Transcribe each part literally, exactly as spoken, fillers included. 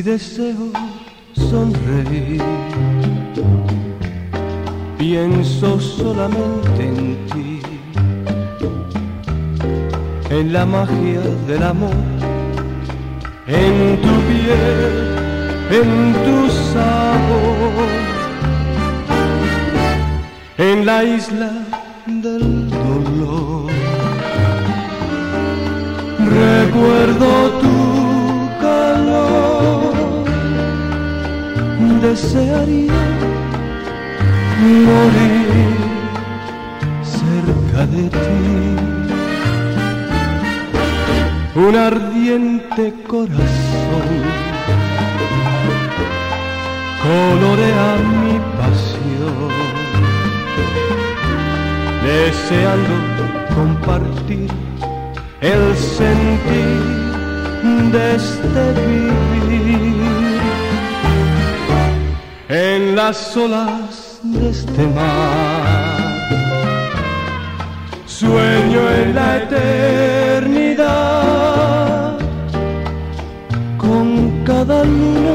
deseo sonreír, pienso solamente en ti, en la magia del amor, en tu piel, en tu sabor, en la isla del dolor. Recuerdo tu calor, desearía morir cerca de ti. Un ardiente corazón colorea mi pasión, deseando compartir el sentir de este vivir. En las olas de este mar sueño en la eternidad, con cada luna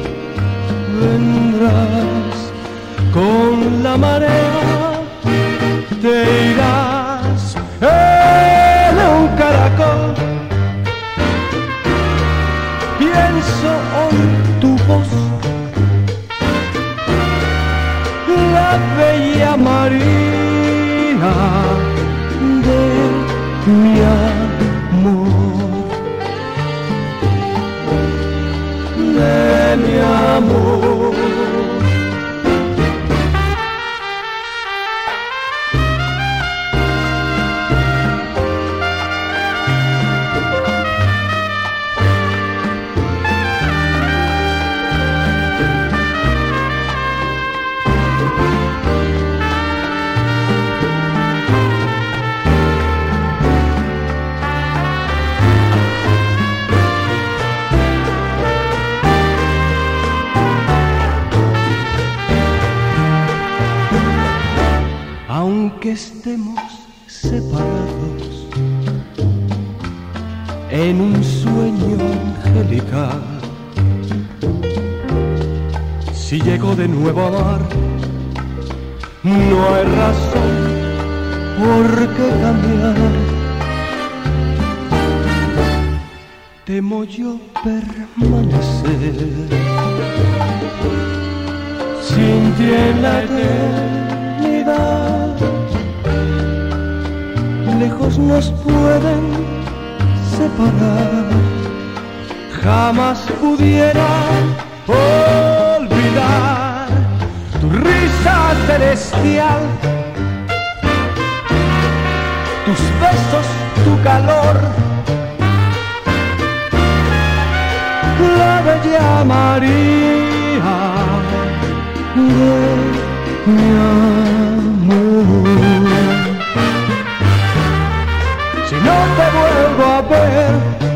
vendrás, con la marea te irás en un caracol. Pienso hoy tu voz, la bella marina de mi amor, de mi amor. Aunque estemos separados en un sueño angelical, si llego de nuevo a amar, no hay razón por qué cambiar. Temo yo permanecer sin ti en la eternidad. Lejos nos pueden separar, jamás pudiera olvidar tu risa celestial, tus besos, tu calor, la bella María de mi amor. Si no te vuelvo a ver,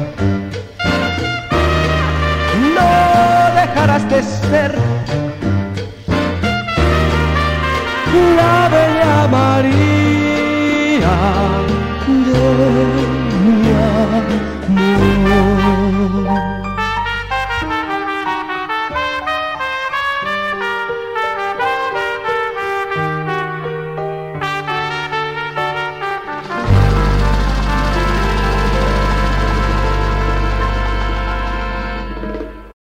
no dejarás de ser la bella